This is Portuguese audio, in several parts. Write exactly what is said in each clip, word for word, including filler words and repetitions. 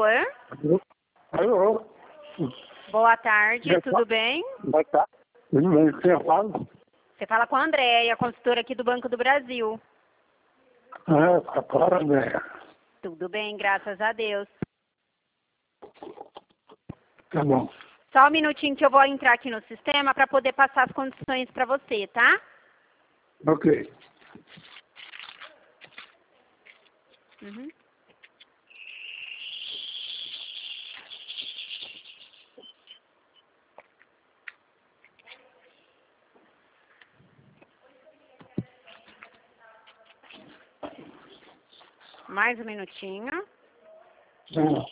favor. Alô? Boa tarde, tudo bem? Boa tarde. Tudo bem, o que eu falo? Você fala com a Andréia, consultora aqui do Banco do Brasil. Ah, tá fora, Andréia. Tudo bem, graças a Deus. Tá bom. Só um minutinho que eu vou entrar aqui no sistema para poder passar as condições para você, tá? Ok. Uhum. Mais um minutinho. Tá.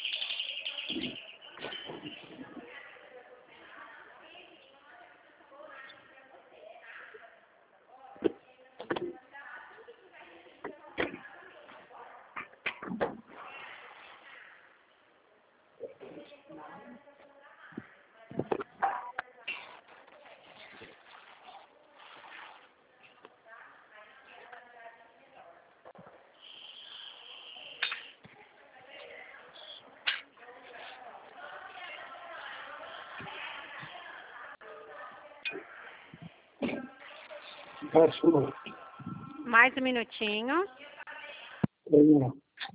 Passou. Mais um minutinho. Tá.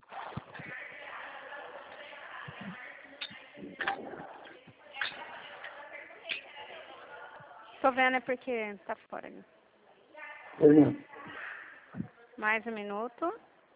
Tô vendo é porque tá fora. Né? Tá. Mais um minuto.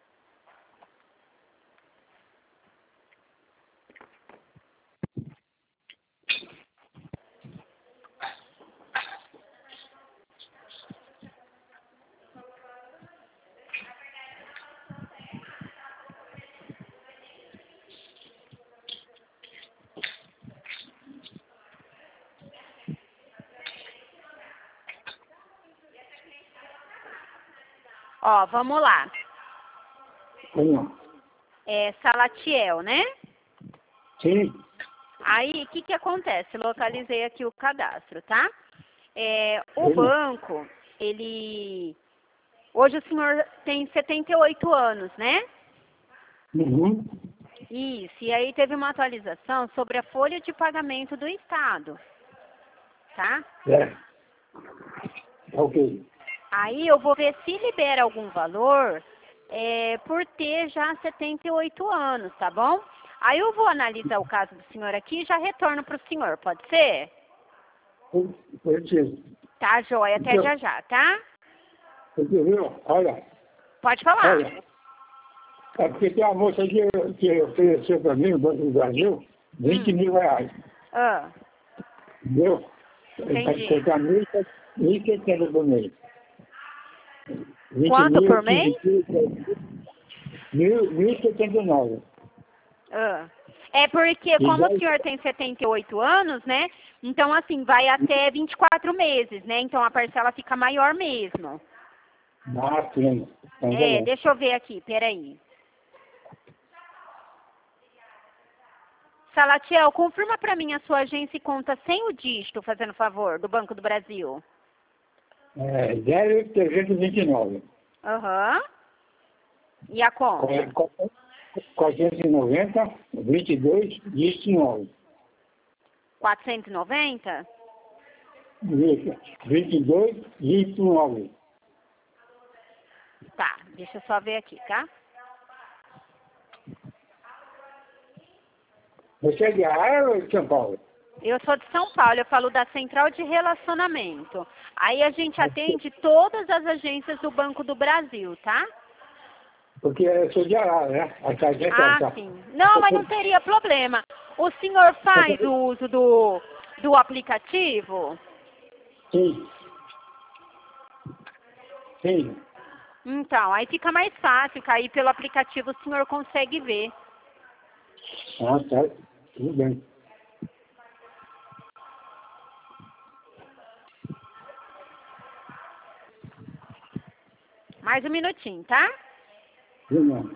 Ó, vamos lá. Tá. É Salatiel, né? Sim. Aí, o que que acontece? Localizei aqui o cadastro, tá? É, o Sim. banco, ele... Hoje o senhor tem setenta e oito anos, né? Uhum. Isso, e aí teve uma atualização sobre a folha de pagamento do Estado, tá? É. Ok. Aí eu vou ver se libera algum valor é, por ter já setenta e oito anos, tá bom? Aí eu vou analisar o caso do senhor aqui e já retorno para o senhor, pode ser? Pode ser. Tá, joia, até Então, já já, tá? porque, viu? Olha, Pode falar. olha. É porque tem uma moça que, que ofereceu para mim, no Banco do Brasil, vinte Hum. mil reais. Ah, Entendeu? Para entendi. descontar mil e setenta por mês. vinte Quanto mil, por quinze mês? mil, mil e setenta e nove. Ah. É porque, E como o dez, senhor tem setenta e oito anos, né? Então, assim, vai até vinte e quatro meses, né? Então, a parcela fica maior mesmo. ah, sim. Então, tá É, bom. deixa eu ver aqui, peraí. Salatiel, confirma pra mim a sua agência e conta sem o dígito, fazendo favor, do Banco do Brasil. É, zero trezentos e vinte e nove. Aham. E a conta? quatrocentos e noventa, vinte e dois, dezenove. quatrocentos e noventa? Isso. vinte e dois, dezenove. Tá, deixa eu só ver aqui, tá? Você é de Arara ou de São Paulo? Eu sou de São Paulo, eu falo da Central de Relacionamento. Aí a gente atende todas as agências do Banco do Brasil, tá? Porque eu sou de Arara, né? A sargento Ah, tá. sim. Não, mas não teria problema. O senhor faz o uso do, do aplicativo? Sim. Sim. Então, aí fica mais fácil, cair pelo aplicativo o senhor consegue ver. Ah, tá. Tudo bem. Mais um minutinho, tá? Tudo bem.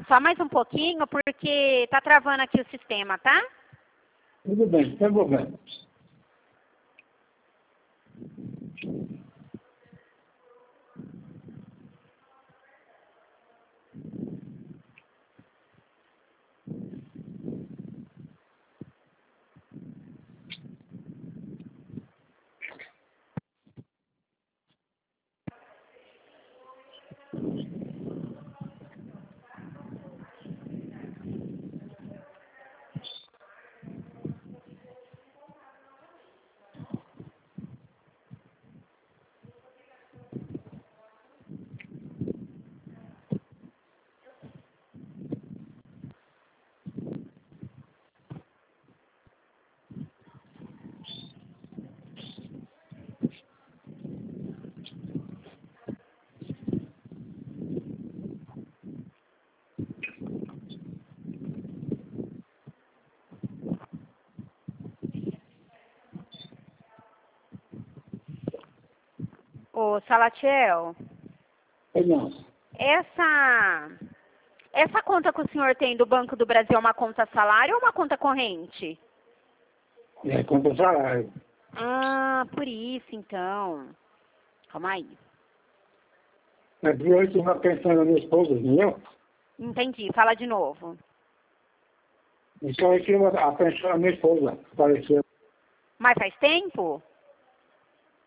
só mais um pouquinho, porque tá travando aqui o sistema, tá? Tudo bem, não tem problema. Ô, Salatiel, Pois não. essa, essa conta que o senhor tem do Banco do Brasil é uma conta salário ou uma conta corrente? É contra salário. Ah, por isso então. Calma aí. É por hoje uma pensão da minha esposa, entendeu? Entendi, fala de novo. Então aqui a pensão da minha esposa apareceu. Mas faz tempo?